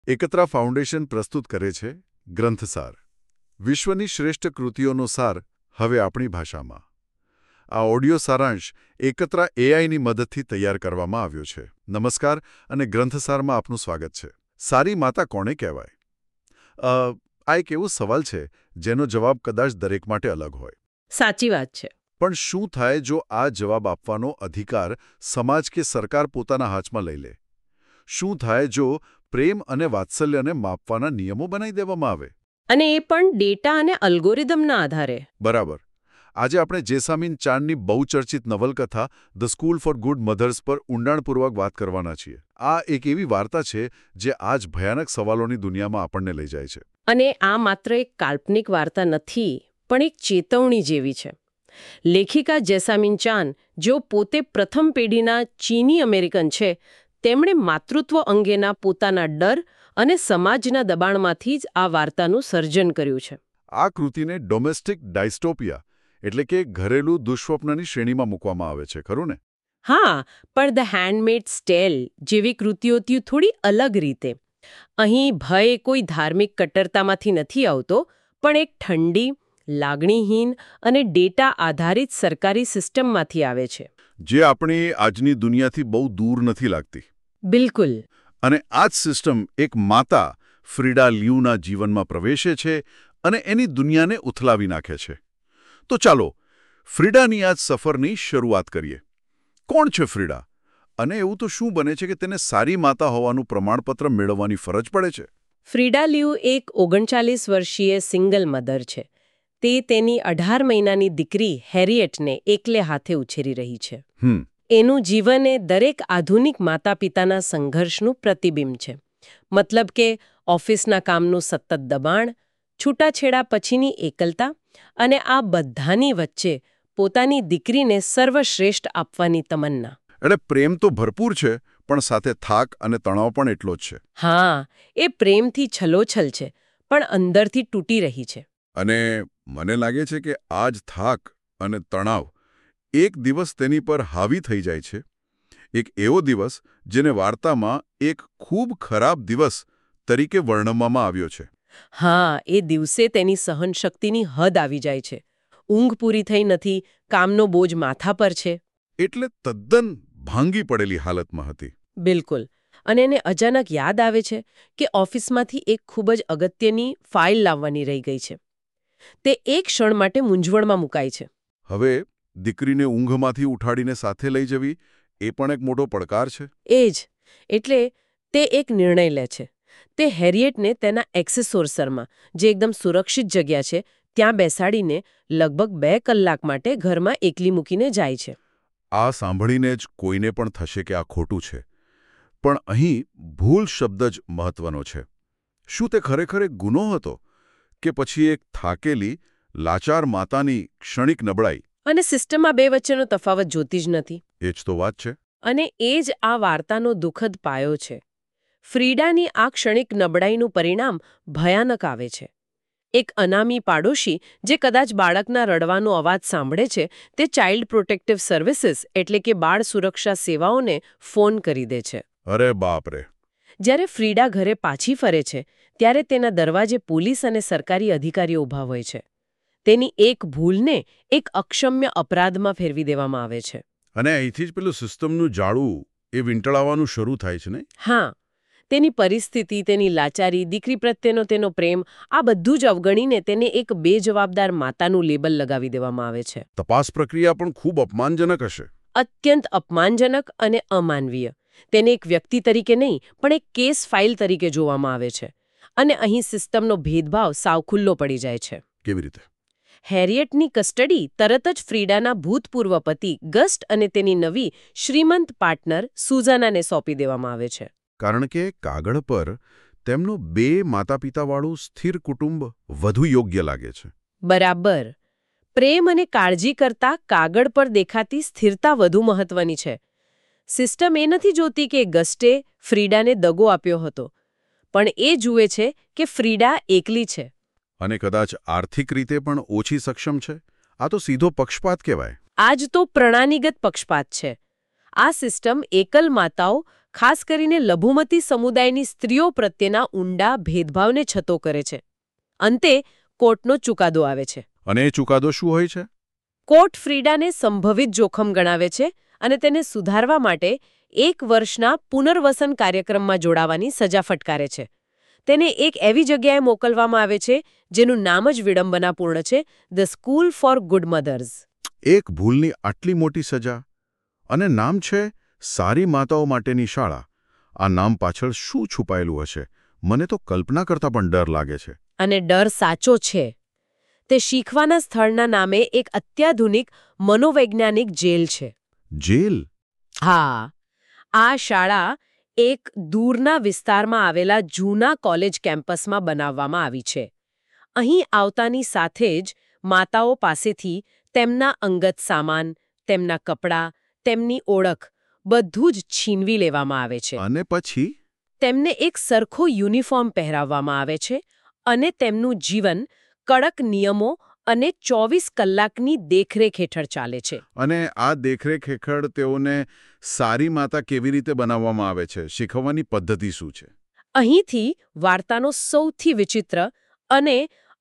એકત્રા foundation પ્રસ્તુત કરે છે ગ્રંથસાર, વિશ્વની શ્રેષ્ઠ કૃતિઓનો સાર હવે આપણી ભાષામાં. આ ઓડિયો સારાંશ એકત્રા એઆઈની મદદથી તૈયાર કરવામાં આવ્યો છે. નમસ્કાર અને ગ્રંથસારમાં આપનું સ્વાગત છે. સારી માતા કોને કહેવાય? આ એક એવો સવાલ છે જેનો જવાબ કદાચ દરેક માટે અલગ હોય. સાચી વાત છે. પણ શું થાય જો આ જવાબ આપવાનો અધિકાર સમાજ કે સરકાર પોતાના હાથમાં લઈ લે? શું થાય જો પ્રેમ અને વાત્સલ્યને માપવાના નિયમો બનાવી દેવામાં આવે? અને એ પણ ડેટા અને અલ્ગોરિધમના આધારે. બરાબર. આજે આપણે જેસામીન ચાંડની બહુચર્ચિત નવલકથા the school for good mothers પર ઊંડાણપૂર્વક વાત કરવાના છીએ. આ એક એવી વાર્તા છે જે આજ ભયાનક સવાલોની દુનિયામાં આપણને લઈ જાય છે. અને આ માત્ર એક કાલ્પનિક વાર્તા નથી, પણ એક ચેતવણી જેવી છે. લેખિકા જેસામીન ચાન, જેઓ પોતે પ્રથમ પેઢીના ચીની અમેરિકન છે, તેમણે માતૃત્વ અંગેના પોતાના ડર અને સમાજના દબાણમાંથી જ આ વાર્તાનું સર્જન કર્યું છે. આ કૃતિને ડોમેસ્ટિક ડાયસ્ટોપિયા એટલે કે ઘરેલું દુઃસ્વપ્નની શ્રેણીમાં મૂકવામાં આવે છે, ખરું ને? હા, પણ ધ હેન્ડમેડ્સ ટેલ જેવી કૃતિઓથી થોડી અલગ રીતે. અહીં ભય કોઈ ધાર્મિક કટ્ટરતામાંથી નથી આવતો, પણ એક ઠંડી, લાગણીહીન અને ડેટા આધારિત સરકારી સિસ્ટમમાંથી આવે છે. જે આપણી આજની દુનિયાથી બહુ દૂર નથી લાગતી. બિલકુલ. અને આ જ સિસ્ટમ એક માતા ફ્રીડા લ્યુના જીવનમાં પ્રવેશે છે અને એની દુનિયાને ઉથલાવી નાખે છે. તો ચાલો ફ્રીડાની આ સફરની શરૂઆત કરીએ. કોણ છે ફ્રીડા? અને એવું તો શું બને છે કે તેને સારી માતા હોવાનું પ્રમાણપત્ર મેળવવાની ફરજ પડે છે? ફ્રીડા લ્યુ એક 39 વર્ષીય સિંગલ મધર છે. તે તેની 18 મહિનાની દીકરી હેરિયેટને એકલે હાથે ઉછેરી રહી છે. એનું જીવન એ દરેક આધુનિક માતા-પિતાના સંઘર્ષનું પ્રતિબિંબ છે. મતલબ કે ઓફિસના કામનું સતત દબાણ, છૂટાછેડા પછીની એકલતા અને આ બધાની વચ્ચે પોતાની દીકરીને સર્વશ્રેષ્ઠ આપવાની તમન્ના. એટલે પ્રેમ તો ભરપૂર છે, પણ સાથે થાક અને તણાવ પણ એટલો જ છે. હા, એ પ્રેમથી છલોછલ છે, પણ અંદરથી તૂટી રહી છે. અને મને લાગે છે કે આ જ થાક અને તણાવ એક દિવસ તેની પર હાવી થઈ જાય છે. એક એવો દિવસ જેને વાર્તામાં એક ખૂબ ખરાબ દિવસ તરીકે વર્ણવવામાં આવ્યો છે. હા, એ દિવસે તેની સહનશક્તિની હદ આવી જાય છે. ઊંઘ પૂરી થઈ નથી, કામનો બોજ માથા પર છે. એટલે તદ્દન ભાંગી પડેલી હાલતમાં હતી. બિલકુલ. અને એને અચાનક યાદ આવે છે કે ઓફિસમાંથી એક ખૂબ જ અગત્યની ફાઇલ લાવવાની રહી ગઈ છે. તે એક ક્ષણ માટે મૂંઝવણમાં મુકાય છે. હવે દીકરીને ઊંઘમાંથી ઉઠાડીને સાથે લઈ જવી એ પણ એક મોટો પડકાર છે. એ જ. એટલે તે એક નિર્ણય લે છે. તે હેરિયેટને તેના એક્સેસોર્સરમાં, જે એકદમ સુરક્ષિત જગ્યા છે, ત્યાં બેસાડીને લગભગ 2 કલાક માટે ઘરમાં એકલી મૂકીને જાય છે. આ સાંભળીને જ કોઈને પણ થશે કે આ ખોટું છે. પણ અહીં ભૂલ શબ્દ જ મહત્વનો છે. શું તે ખરેખર એક ગુનો હતો કે પછી એક થાકેલી, લાચાર માતાની ક્ષણિક નબળાઈ? અને સિસ્ટમ આ બે વચ્ચેનો તફાવત જોતી જ નથી. એ જ તો વાત છે. અને એ જ આ વાર્તાનો દુઃખદ પાયો છે. ફ્રીડાની આ ક્ષણિક નબળાઈનું પરિણામ ભયાનક આવે છે. એક અનામી પાડોશી જે કદાચ બાળકના રડવાનો અવાજ સાંભળે છે, તે ચાઇલ્ડ પ્રોટેક્ટિવ સર્વિસીસ એટલે કે બાળ સુરક્ષા સેવાઓને ફોન કરી દે છે. અરે બાપરે! જ્યારે ફ્રીડા ઘરે પાછી ફરે છે, ત્યારે તેના દરવાજે પોલીસ અને સરકારી અધિકારીઓ ઊભા હોય છે. તેની એક ભૂલને એક અક્ષમ્ય અપરાધમાં ફેરવી દેવામાં આવે છે. અને અહીંથી જ પેલું સિસ્ટમનું જાળું એ વીંટળાવાનું શરૂ થાય છે ને? હા. તેની પરિસ્થિતિ, તેની લાચારી, દીકરી પ્રત્યેનો તેનો પ્રેમ, આ બધું જ અવગણીને તેને એક બેજવાબદાર માતાનું લેબલ લગાવી દેવામાં આવે છે. તપાસ પ્રક્રિયા પણ ખૂબ અપમાનજનક હશે. અત્યંત અપમાનજનક અને અમાનવીય. તેને એક વ્યક્તિ તરીકે નહીં, પણ એક કેસ ફાઇલ તરીકે જોવામાં આવે છે. અને અહીં સિસ્ટમનો ભેદભાવ સાવ ખુલ્લો પડી જાય છે. કેવી રીતે? હેરિયેટની કસ્ટડી તરત જ ફ્રીડાના ભૂતપૂર્વ પતિ ગસ્ટ અને તેની નવી શ્રીમંત પાર્ટનર સુઝાનાને સોંપી દેવામાં આવે છે. કારણ કે કાગળ પર તેમનું 2 માતા-પિતાવાળું સ્થિર કુટુંબ વધુ યોગ્ય લાગે છે. બરાબર. પ્રેમ અને કાળજી કરતાં કાગળ પર દેખાતી સ્થિરતા વધુ મહત્વની છે. સિસ્ટમ એ નથી જોતી કે ગસ્ટે ફ્રીડાને દગો આપ્યો હતો, પણ એ જુએ છે કે ફ્રીડા એકલી છે. અને કદાચ આર્થિક રીતે પણ ઓછી સક્ષમ છે. આ તો સીધો પક્ષપાત કહેવાય. આ જ તો પ્રણાલીગત પક્ષપાત છે. આ સિસ્ટમ એકલ માતાઓ, ખાસ કરીને લઘુમતી સમુદાયની સ્ત્રીઓ પ્રત્યેના ઊંડા ભેદભાવને છતો કરે છે. અંતે કોર્ટનો ચુકાદો આવે છે. અને એ ચુકાદો શું હોય છે? કોર્ટ ફ્રીડાને સંભવિત જોખમ ગણાવે છે અને તેને સુધારવા માટે 1 વર્ષના પુનર્વસન કાર્યક્રમમાં જોડાવાની સજા ફટકારે છે. તેને એક એવી જગ્યાએ મોકલવામાં આવે છે જેનું નામ જ વિડંબનાપૂર્ણ છે, the school for good mothers. એક ભૂલની આટલી મોટી સજા અને નામ છે સારી માતાઓ માટેની શાળા. આ નામ પાછળ શું છુપાયેલું હશે? મને તો કલ્પના કરતાં પણ ડર લાગે છે. અને ડર સાચો છે. તે શીખવાના સ્થળના નામે એક અત્યાધુનિક મનોવૈજ્ઞાનિક જેલ છે. જેલ? હા, આ શાળા એક દૂરના વિસ્તારમાં આવેલા જૂના કોલેજ કેમ્પસમાં બનાવવામાં આવી છે. અહીં આવતાની સાથે જ માતાઓ પાસેથી તેમના અંગત સામાન, તેમના કપડાં, તેમની ઓળખ બધું જ છીનવી લેવામાં આવે છે. અને પછી? તેમને એક સરખો યુનિફોર્મ પહેરાવવામાં આવે છે અને તેમનું જીવન કડક નિયમો અને 24 કલાકની દેખરેખ હેઠળ ચાલે છે. અને આ દેખરેખ હેઠળ તેઓને સારી માતા કેવી રીતે બનાવવામાં આવે છે? શીખવવાની પદ્ધતિ શું છે? અહીંથી વાર્તાનો સૌથી વિચિત્ર અને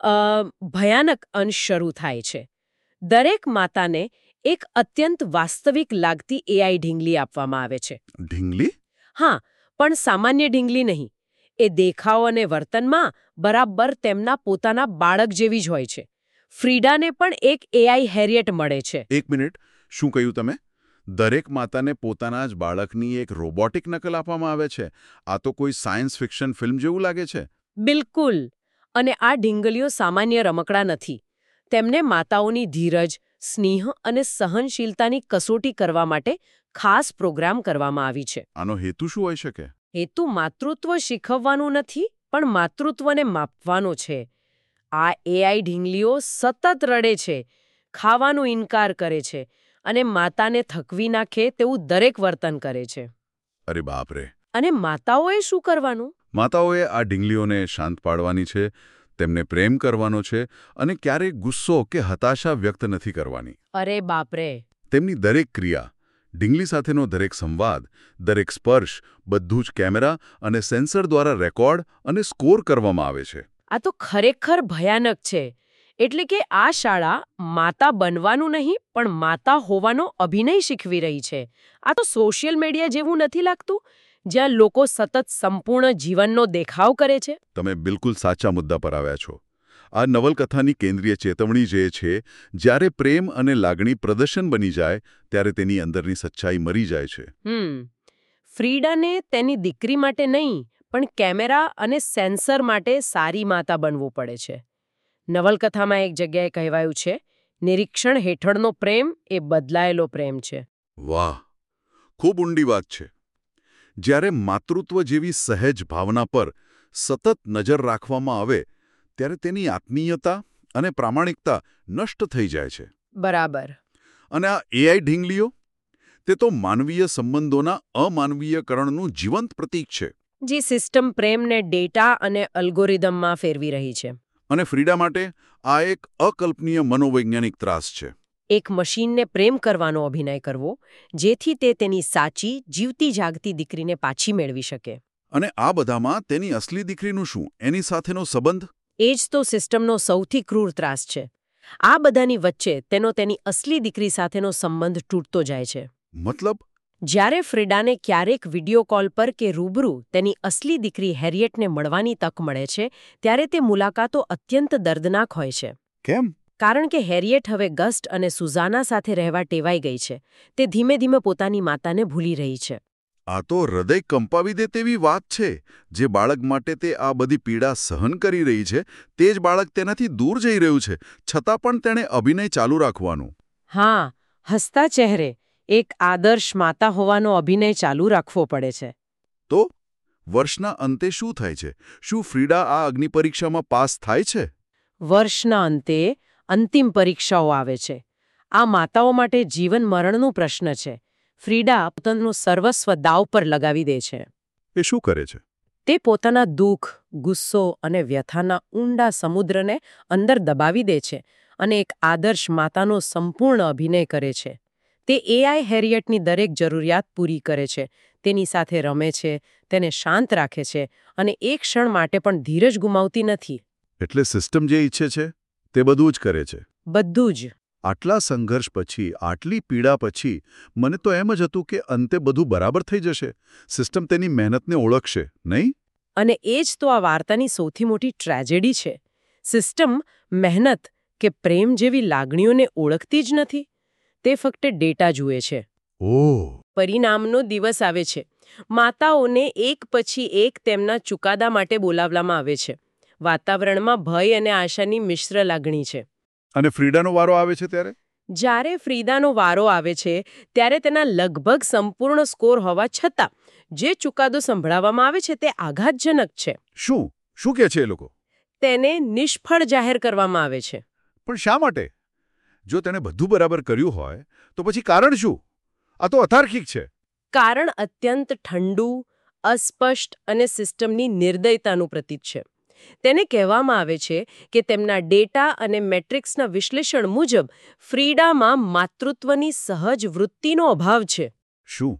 ભયાનક અંશ શરૂ થાય છે. દરેક માતાને એક અત્યંત વાસ્તવિક લાગતી એઆઈ ઢીંગલી આપવામાં આવે છે. ઢીંગલી? હા, પણ સામાન્ય ઢીંગલી નહીં. એ દેખાવ અને વર્તનમાં બરાબર તેમના પોતાના બાળક જેવી જ હોય છે. ફ્રીડાને પણ એક એઆઈ હેરિયટ મળે છે. એક મિનિટ, શું કહ્યું તમે? દરેક માતાને પોતાના જ બાળકની એક રોબોટિક નકલ આપવામાં આવે છે? આ તો કોઈ સાયન્સ ફિક્શન ફિલ્મ જેવું લાગે છે. બિલકુલ. અને આ ઢીંગલીઓ સામાન્ય રમકડા નથી. તેમને માતાઓની ધીરજ, સ્નેહ અને સહનશીલતાની કસોટી કરવા માટે ખાસ પ્રોગ્રામ કરવામાં આવી છે. આનો હેતુ શું હોઈ શકે? હેતુ માતૃત્વ શીખવવાનું નથી, પણ માતૃત્વને માપવાનો છે. આ એઆઈ ઢીંગલીઓ સતત રડે છે, ખાવાનો ઇનકાર કરે છે અને માતાને થકવી નાખે તેવું દરેક વર્તન કરે છે. અરે બાપ રે! અને માતાઓએ શું કરવાનું? માતાઓએ આ ઢીંગલીઓને શાંત પાડવાની છે, તેમને પ્રેમ કરવાનો છે અને ક્યારેય ગુસ્સો કે હતાશા વ્યક્ત નથી કરવાની. અરે બાપ રે! તેમની દરેક ક્રિયા, ઢીંગલી સાથેનો દરેક સંવાદ, દરેક સ્પર્શ, બધું જ કેમેરા અને સેન્સર દ્વારા રેકોર્ડ અને સ્કોર કરવામાં આવે છે. આ તો ખરેખર ભયાનક છે. એટલે કે આ શાળા માતા બનવાનું નહીં, પણ માતા હોવાનો અભિનય શીખવી રહી છે. આ તો સોશિયલ મીડિયા જેવું નથી લાગતું, જ્યાં લોકો સતત સંપૂર્ણ જીવનનો દેખાવ કરે છે? તમે બિલકુલ સાચા મુદ્દા પર આવ્યા છો. આ નવલકથાની કેન્દ્રીય ચેતવણી જે છે, જ્યારે પ્રેમ અને લાગણી પ્રદર્શન બની જાય ત્યારે તેની અંદરની સચ્ચાઈ મરી જાય છે. ફ્રીડાને તેની દીકરી માટે નહીં, પણ કેમેરા અને સેન્સર માટે સારી માતા બનવું પડે છે. નવલકથામાં એક જગ્યાએ કહેવાયું છે, નિરીક્ષણ હેઠળનો પ્રેમ એ બદલાયેલો પ્રેમ છે. વાહ, ખૂબ ઊંડી વાત છે. જ્યારે માતૃત્વ જેવી સહેજ ભાવના પર સતત નજર રાખવામાં આવે ત્યારે તેની આત્મીયતા અને પ્રામાણિકતા નષ્ટ થઈ જાય છે. બરાબર. અને આ એઆઈ ઢીંગલીઓ, તે તો માનવીય સંબંધોના અમાનવીયકરણનું જીવંત પ્રતીક છે. જે સિસ્ટમ પ્રેમને ડેટા અને અલ્ગોરિધમમાં ફેરવી રહી છે. અને ફ્રીડા માટે આ એક અકલ્પનીય મનોવૈજ્ઞાનિક ત્રાસ છે. એક મશીનને પ્રેમ કરવાનો અભિનય કરવો, જેથી તે તેની સાચી, જીવતી જાગતી દીકરીને પાછી મેળવી શકે. અને આ બધામાં તેની અસલી દીકરીનું શું? એની સાથેનો સંબંધ? એ જ તો સિસ્ટમનો સૌથી ક્રૂર ત્રાસ છે. આ બધાની વચ્ચે તેની અસલી દીકરી સાથેનો સંબંધ તૂટતો જાય છે. મતલબ? જ્યારે ફ્રીડાને ક્યારેક વિડિયો કોલ પર કે રૂબરૂ તેની અસલી દીકરી હેરિયટને મળવાની તક મળે છે, ત્યારે તે મુલાકાતો અત્યંત દર્દનાક હોય છે. કેમ? કારણ કે હેરિયટ હવે ગસ્ટ અને સુઝાના સાથે રહેવા ટેવાઈ ગઈ છે. તે ધીમે ધીમે પોતાની માતાને ભૂલી રહી છે. આ તો હૃદય કંપાવી દે તેવી વાત છે. જે બાળક માટે તે આ બધી પીડા સહન કરી રહી છે, તે જ બાળક તેનાથી દૂર જઈ રહ્યું છે, છતાં પણ તેણે અભિનય ચાલુ રાખવાનું. હા, હસતા ચહેરે એક આદર્શ માતા હોવાનો અભિનય ચાલુ રાખવો પડે છે. તો વર્ષના અંતે શું થાય છે? શું ફ્રીડા આ અગ્નિ પરીક્ષામાં પાસ થાય છે? વર્ષના અંતે અંતિમ પરીક્ષાઓ આવે છે. આ માતાઓ માટે જીવન મરણનો પ્રશ્ન છે. ફ્રીડા પોતાનું સર્વસ્વ દાવ પર લગાવી દે છે. એ શું કરે છે? તે પોતાના દુઃખ, ગુસ્સો અને વ્યથાના ઊંડા સમુદ્રને અંદર દબાવી દે છે અને એક આદર્શ માતાનો સંપૂર્ણ અભિનય કરે છે. તે એઆઈ હેરિયટની દરેક જરૂરિયાત પૂરી કરે છે. તેની સાથે રમે છે, તેને શાંત રાખે છે અને એક ક્ષણ માટે પણ ધીરજ ગુમાવતી નથી. એટલે સિસ્ટમ જે ઈચ્છે છે તે બધું જ કરે છે. બધું જ. આટલા સંઘર્ષ પછી, આટલી પીડા પછી મને તો એમ જ હતું કે અંતે બધું બરાબર થઈ જશે. સિસ્ટમ તેની મહેનતને ઓળખશે, નહીં? અને એ જ તો આ વાર્તાની સૌથી મોટી ટ્રેજેડી છે. સિસ્ટમ મહેનત કે પ્રેમ જેવી લાગણીઓને ઓળખતી જ નથી. તે ફક્ત ડેટા જુએ છે. ઓહ! પરિણામનો દિવસ આવે છે. માતાઓને એક પછી એક તેમના ચુકાદા માટે બોલાવવામાં આવે છે. વાતાવરણમાં ભય અને આશાની મિશ્ર લાગણી છે. અને ફ્રીડાનો વારો આવે છે ત્યારે? જ્યારે ફ્રીદાનો વારો આવે છે ત્યારે તેના લગભગ સંપૂર્ણ સ્કોર હોવા છતાં જે ચુકાદો સંભળાવવામાં આવે છે તે આઘાતજનક છે. શું? શું કહે છે એ લોકો? તેને નિષ્ફળ જાહેર કરવામાં આવે છે. પણ શા માટે? જો તેણે બધું બરાબર કર્યું હોય તો પછી કારણ શું? આ તો અતાર્કિક છે. કારણ અત્યંત ઠંડુ, અસ્પષ્ટ અને સિસ્ટમની નિર્દયતાનું પ્રતીક છે. તેને કહેવામાં આવે છે કે તેમના ડેટા અને મેટ્રિક્સના વિશ્લેષણ મુજબ ફ્રીડામાં માતૃત્વની સહજ વૃત્તિનો અભાવ છે. શું?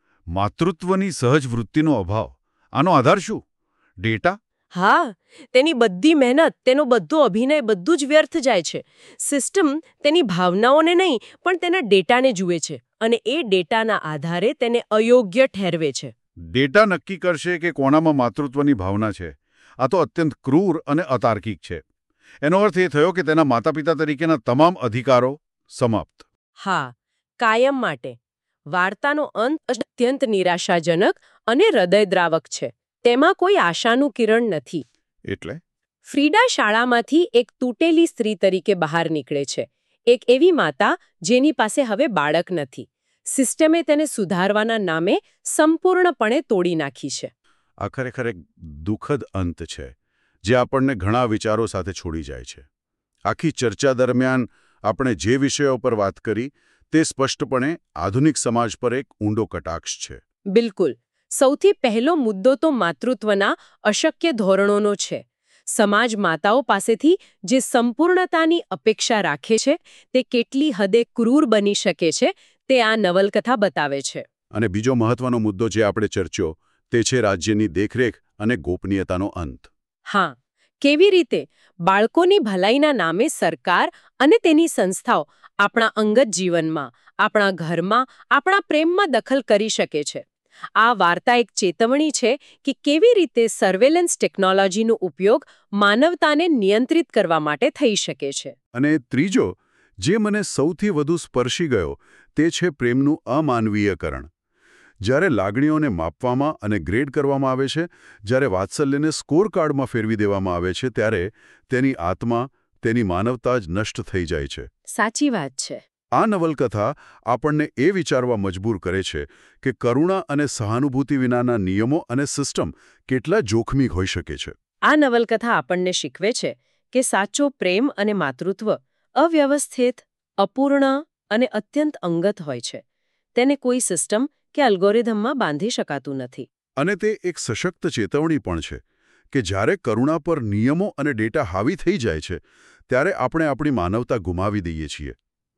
માતૃત્વની સહજ વૃત્તિનો અભાવ? આનો આધાર શું? ડેટા? હા, તેની બધી મહેનત, તેનો બધો અભિનય બધું જ વ્યર્થ જાય છે. સિસ્ટમ તેની ભાવનાઓને નહીં પણ તેના ડેટાને જુએ છે અને એ ડેટાના આધારે તેને અયોગ્ય ઠેરવે છે. ડેટા નક્કી કરશે કે કોનામાં માતૃત્વની ભાવના છે. આ તો અત્યંત ક્રૂર અને અતાર્કિક છે. એનો અર્થ એ થયો કે તેના માતાપિતા તરીકેના તમામ અધિકારો સમાપ્ત. હા, કાયમ માટે. વાર્તાનો અંત અત્યંત નિરાશાજનક અને હૃદયદ્રાવક છે. તેમાં કોઈ આશાનું કિરણ નથી. એટલે? ફ્રીડા શાળામાંથી એક તૂટેલી સ્ત્રી તરીકે બહાર નીકળે છે. એક એવી માતા જેની પાસે હવે બાળક નથી. સિસ્ટમે તેને સુધારવાના નામે સંપૂર્ણપણે તોડી નાખી છે. આ ખરેખર એક દુઃખદ અંત છે જે આપણને ઘણા વિચારો સાથે છોડી જાય છે. આખી ચર્ચા દરમિયાન આપણે જે વિષયો પર વાત કરી તે સ્પષ્ટપણે આધુનિક સમાજ પર એક ઊંડો કટાક્ષ છે. બિલકુલ. સૌથી પહેલો મુદ્દો તો માતૃત્વના અશક્ય ધોરણોનો છે. સમાજ માતાઓ પાસેથી જે સંપૂર્ણતાની અપેક્ષા રાખે છે તે કેટલી હદે ક્રૂર બની શકે છે તે આ નવલકથા બતાવે છે. અને બીજો મહત્વનો મુદ્દો જે આપણે ચર્ચ્યો તે છે રાજ્યની દેખરેખ અને ગોપનીયતાનો અંત. હા, કેવી રીતે બાળકોની ભલાઈના નામે સરકાર અને તેની સંસ્થાઓ આપણા અંગત જીવનમાં, આપણા ઘરમાં, આપણા પ્રેમમાં દખલ કરી શકે છે. આ વાર્તા એક ચેતવણી છે કે કેવી રીતે સર્વેલન્સ ટેકનોલોજીનો ઉપયોગ માનવતાને નિયંત્રિત કરવા માટે થઈ શકે છે. અને ત્રીજો, જે મને સૌથી વધુ સ્પર્શી ગયો, તે છે પ્રેમનું અમાનવીયકરણ. જ્યારે લાગણીઓને માપવામાં અને ગ્રેડ કરવામાં આવે છે, જ્યારે વાત્સલ્યને સ્કોર કાર્ડમાં ફેરવી દેવામાં આવે છે, ત્યારે તેની આત્મા, તેની માનવતા જ નષ્ટ થઈ જાય છે. સાચી વાત છે. આ નવલકથા આપણને એ વિચારવા મજબૂર કરે છે કે કરુણા અને સહાનુભૂતિ વિનાના નિયમો અને સિસ્ટમ કેટલા જોખમી હોઈ શકે છે. આ નવલકથા આપણને શીખવે છે કે સાચો પ્રેમ અને માતૃત્વ અવ્યવસ્થિત, અપૂર્ણ અને અત્યંત અંગત હોય છે. તેને કોઈ સિસ્ટમ કે અલ્ગોરિધમમાં બાંધી શકાતું નથી. અને તે એક સશક્ત ચેતવણી પણ છે કે જ્યારે કરુણા પર નિયમો અને ડેટા હાવી થઈ જાય છે ત્યારે આપણે આપણી માનવતા ગુમાવી દઈએ છીએ.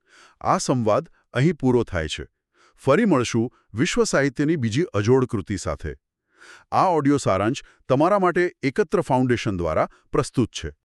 આ સંવાદ અહીં પૂરો થાય છે. ફરી મળશું વિશ્વ સાહિત્યની બીજી અજોડ કૃતિ સાથે. આ ઓડિયો સારાંશ તમારા માટે એકત્ર ફાઉન્ડેશન દ્વારા પ્રસ્તુત છે.